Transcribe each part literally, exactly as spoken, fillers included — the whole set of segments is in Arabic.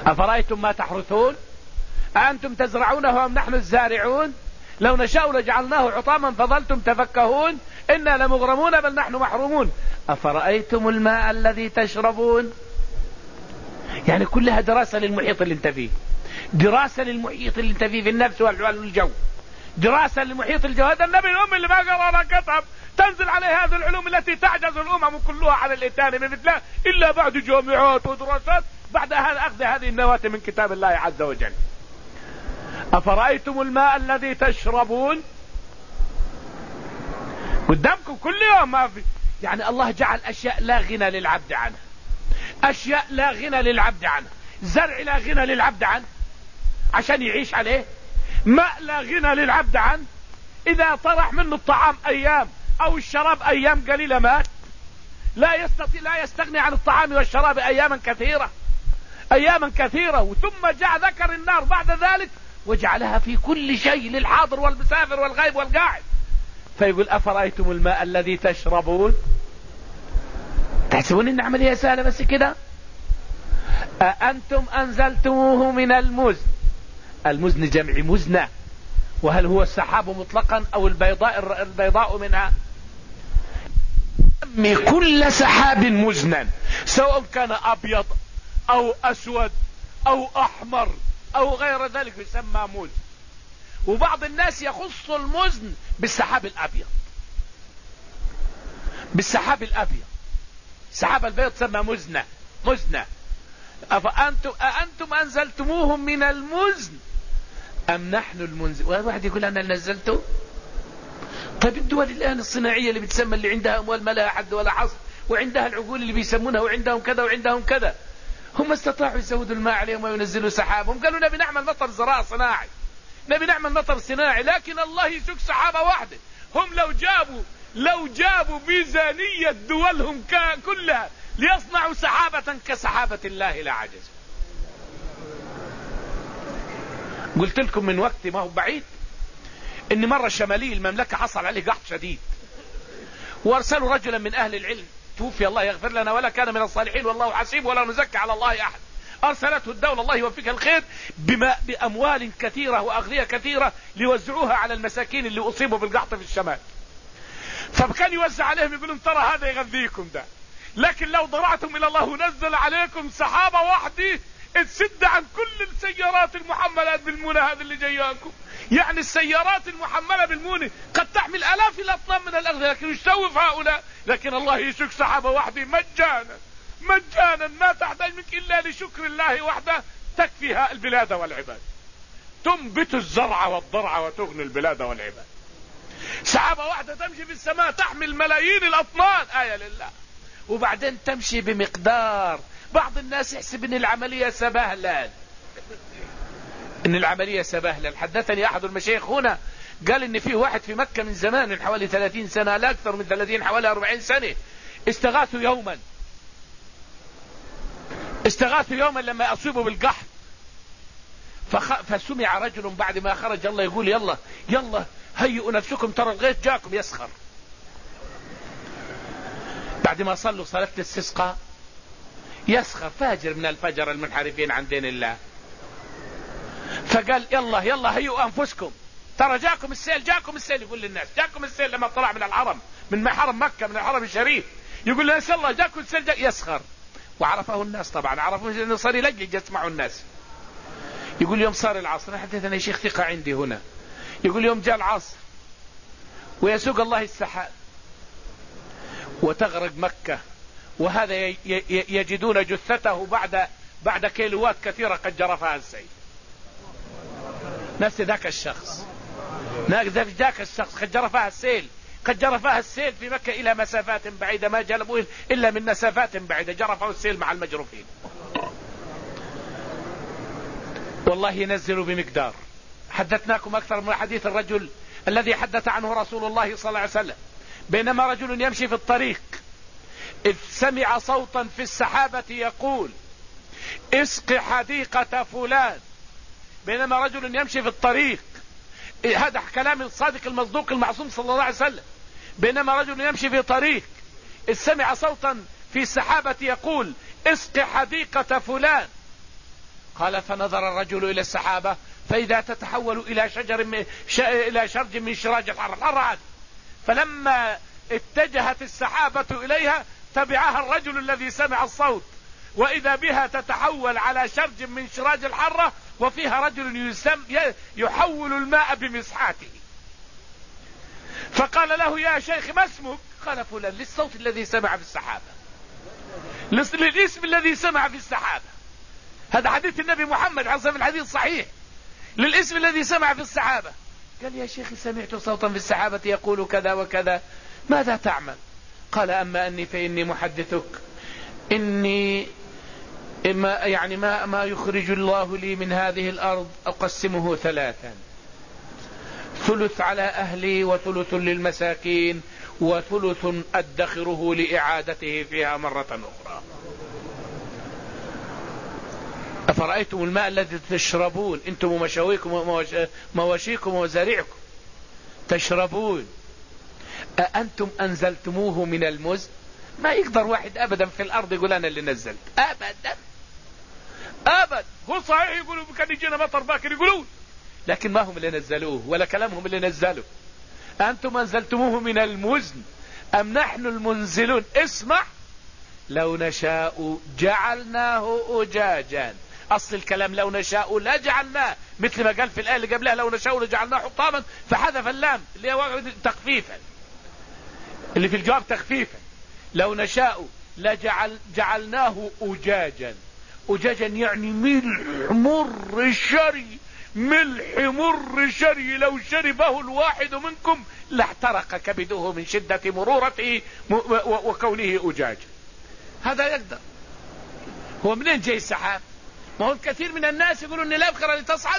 أفرأيتم ما تحرثون أأنتم تزرعونه أم نحن الزارعون لو نشاء لجعلناه حطاما فظلتم تفكهون إنا لمغرمون بل نحن محرومون أفرأيتم الماء الذي تشربون. يعني كلها دراسة للمحيط اللي انت فيه، دراسة للمحيط اللي انت فيه في النفس والجو، دراسة للمحيط الجو. هذا النبي الأمي اللي ما قرأ ولا كتب تنزل عليه هذه العلوم التي تعجز الأمم كلها على الإتيان بمثلها إلا بعد جامعات ودراسات بعد أخذ هذه النواة من كتاب الله عز وجل. أفرأيتم الماء الذي تشربون قدامكم كل يوم ما في. يعني الله جعل أشياء لا غنى للعبد عنها، أشياء لا غنى للعبد عنها، زرع لا غنى للعبد عنه عشان يعيش عليه، ماء لا غنى للعبد عنه إذا طرح منه الطعام أيام أو الشراب أيام قليلة مات. لا يستطيع لا يستغني عن الطعام والشراب أياما كثيرة أياما كثيرة. ثم جاء ذكر النار بعد ذلك وجعلها في كل شيء للحاضر والمسافر والغيب والقاعد. فيقول أفرأيتم الماء الذي تشربون. تحسبون إن عملية سهلة بس كده؟ أأنتم أنزلتموه من المزن. المزن جمع مزنة، وهل هو السحاب مطلقا أو البيضاء البيضاء منها؟ سمي كل سحاب مزنا سواء كان أبيض أو أسود أو أحمر أو غير ذلك يسمى مزن. وبعض الناس يخص المزن بالسحاب الأبيض، بالسحاب الأبيض. سحاب البيض تسمى مزنة مزنة. أفأنتم أأنتم أنزلتموهم من المزن أم نحن المنزل. واحد يقول أنا نزلته. طيب الدول الآن الصناعية اللي بتسمى اللي عندها أموال ما لها حد ولا حصر وعندها العقول اللي بيسمونها وعندهم كذا وعندهم كذا، هم استطاعوا يزودوا الماء عليهم وينزلوا سحابهم. قالوا نبي نعمل مطر زراعة صناعي، نبي نعمل مطر صناعي، لكن الله يسوق سحابة واحدة. هم لو جابوا لو جابوا ميزانية دولهم كلها ليصنعوا سحابة كسحابة الله لا عجز. قلت لكم من وقت ما هو بعيد ان مرة شمالي المملكة حصل عليه قحط شديد، وارسلوا رجلا من اهل العلم توفي الله يغفر لنا ولا كان من الصالحين والله حسيب ولا نزكي على الله احد. ارسلته الدولة الله يوفقها الخير بما باموال كثيرة واغذية كثيرة ليوزعوها على المساكين اللي اصيبوا بالقحط في الشمال. فكان يوزع عليهم يقول لهم ترى هذا يغذيكم ده، لكن لو ضرعتم الى الله نزل عليكم سحابة واحدة تسد عن كل السيارات المحملة بالمونة هذه اللي جاياكم. يعني السيارات المحملة بالمونة قد تحمل الاف الاطنان من الاغذية، لكن يستوي في هؤلاء. لكن الله يسوق سحابة واحدة مجانا مجانا ما تحتاج منك الا لشكر الله وحده تكفيها البلاد والعباد، تنبت الزرع والضرع وتغني البلاد والعباد. سحابة واحدة تمشي في السماء تحمل ملايين الاطنان، آية لله. وبعدين تمشي بمقدار. بعض الناس يحسب ان العملية سبهلل، ان العملية سبهلل. حدثني احد المشايخ هنا قال ان في واحد في مكة من زمان من حوالي ثلاثين سنة، لا اكثر من ثلاثين، حوالي أربعين سنة، استغاثوا يوما استغاثوا يوما لما اصيبوا بالقحط. فخ... فسمع رجل بعد ما خرج الله يقول يلا يلا هيئوا نفسكم ترى الغيث جاكم يسخر. بعد ما صلوا صلاة الاستسقاء يسخر فاجر من الفجر المنحرفين عن دين الله. فقال يلا يلا هيئوا انفسكم ترى جاكم السيل جاكم السيل. يقول للناس جاكم السيل لما طلع من الحرم من حرم مكة من الحرم الشريف، يقول للناس يلا جاكم السيل جاك يسخر. وعرفه الناس طبعا، عرفوا انه صار يلجج يسمعوا الناس. يقول يوم صار العصر، حدثنا شيخ ثقة عندي هنا، يقول يوم جاء العصر ويسوق الله السحاب وتغرق مكة، وهذا يجدون جثته بعد بعد كيلوات كثيرة قد جرفها السيل. نفس ذاك الشخص نفس ذاك الشخص قد جرفها السيل قد جرفها السيل في مكة إلى مسافات بعيدة، ما جلبوا إلا من مسافات بعيدة، جرفوا السيل مع المجروفين. والله ينزلوا بمقدار. حدثناكم أكثر من حديث الرجل الذي حدث عنه رسول الله صلى الله عليه وسلم. بينما رجل يمشي في الطريق إذ سمع صوتا في السحابة يقول اسق حديقة فلان. بينما رجل يمشي في الطريق، هذا كلام الصادق المصدوق المعصوم صلى الله عليه وسلم. بينما رجل يمشي في طريق إذ سمع صوتا في السحابة يقول اسق حديقة فلان، قال فنظر الرجل إلى السحابة فإذا تتحول إلى شجر من ش... إلى شرج من شراج الحر الحر عاد. فلما اتجهت السحابة إليها تبعها الرجل الذي سمع الصوت، وإذا بها تتحول على شرج من شراج الحرة وفيها رجل يسم يحول الماء بمسحاته. فقال له يا شيخ ما اسمك؟ قال فلان، للصوت الذي سمع في السحابة، للاسم الذي سمع في السحابة. هذا حديث النبي محمد عليه الصلاة الحديث صحيح، للاسم الذي سمع في السحابة. قال يا شيخ سمعت صوتا في السحابة يقول كذا وكذا، ماذا تعمل؟ قال أما أني فإني محدثك إني ما يعني ما ما يخرج الله لي من هذه الأرض أقسمه ثلاثا، ثلث على أهلي وثلث للمساكين وثلث أدخره لإعادته فيها مرة أخرى. أفرأيتم الماء الذي تشربون أنتم ومشاويكم ومواشيكم وزارعكم تشربون أأنتم أنزلتموه من المزن؟ ما يقدر واحد أبدا في الأرض يقول أنا اللي نزلت، أبدا أبدا. هو صحيح يقولوا كان يجينا مطر باكر يقولون، لكن ما هم اللي نزلوه ولا كلامهم اللي نزلوه. أنتم أنزلتموه من المزن أم نحن المنزلون؟ اسمع، لو نشاء جعلناه أجاجا. أصل الكلام لو نشاء لا جعلناه، مثل ما قال في الآية اللي قبلها لو نشاء لجعلناه حطاما، فحذف اللام اللي هو تخفيفا، اللي في الجواب تخفيفا. لو نشاء لجعل جعلناه أجاجا. أجاجا يعني ملح مر شري، ملح مر شري لو شربه الواحد منكم لاحترق كبده من شدة مرورته وكونه أجاج. هذا يقدر. هو منين جاي السحاب؟ ما هو الكثير من الناس يقولون ان الأبخرة لتصعد،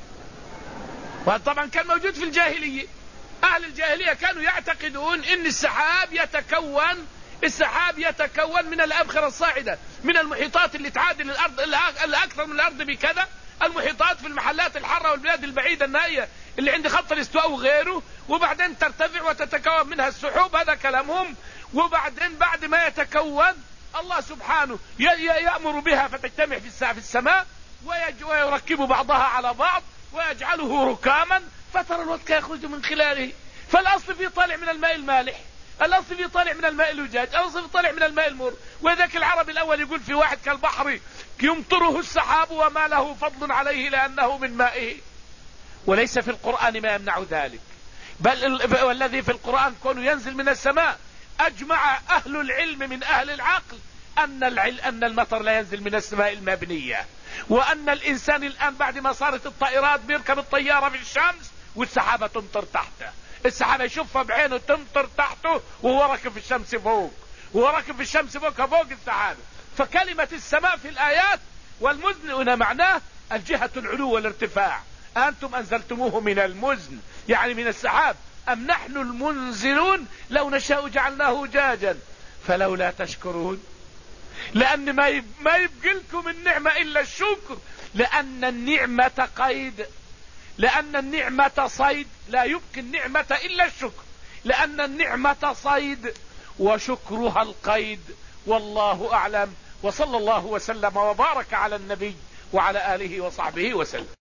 وهذا طبعا كان موجود في الجاهلية. أهل الجاهلية كانوا يعتقدون ان السحاب يتكون السحاب يتكون من الأبخرة الصاعدة، من المحيطات اللي تعادل الأرض الأكثر من الأرض بكذا، المحيطات في المحلات الحارة والبلاد البعيدة النائية اللي عند خط الاستواء وغيره، وبعدين ترتفع وتتكون منها السحوب. هذا كلامهم. وبعدين بعد ما يتكون الله سبحانه يأمر بها فتجتمع في السماء ويركب بعضها على بعض ويجعله ركاما فترى الودك يخرج من خلاله. فالأصل في طالع من الماء المالح، الأصل في طالع من الماء الأجاج، الأصل في طالع من الماء المر. وذاك العربي الأول يقول في واحد كالبحر يمطره السحاب وما له فضل عليه لأنه من مائه. وليس في القرآن ما يمنع ذلك، بل والذي في القرآن كونه ينزل من السماء. أجمع أهل العلم من أهل العقل أن العلم أن المطر لا ينزل من السماء المبنية، وأن الإنسان الآن بعد ما صارت الطائرات بيركب الطيارة في الشمس والسحابة تمطر تحته، السحابة يشوفها بعينه تمطر تحته وهو راكب في الشمس فوق، وهو راكب في الشمس فوق فوق السحابة. فكلمة السماء في الآيات والمزن هنا معناه الجهة العلو والارتفاع. أنتم أنزلتموه من المزن يعني من السحاب أم نحن المنزلون لو نشاء جعلناه أجاجا فلولا تشكرون. لأن ما يب... ما يبقى لكم النعمة إلا الشكر، لأن النعمة قيد، لأن النعمة صيد، لا يبقي النعمة إلا الشكر، لأن النعمة صيد وشكرها القيد. والله أعلم، وصلى الله وسلم وبارك على النبي وعلى آله وصحبه وسلم.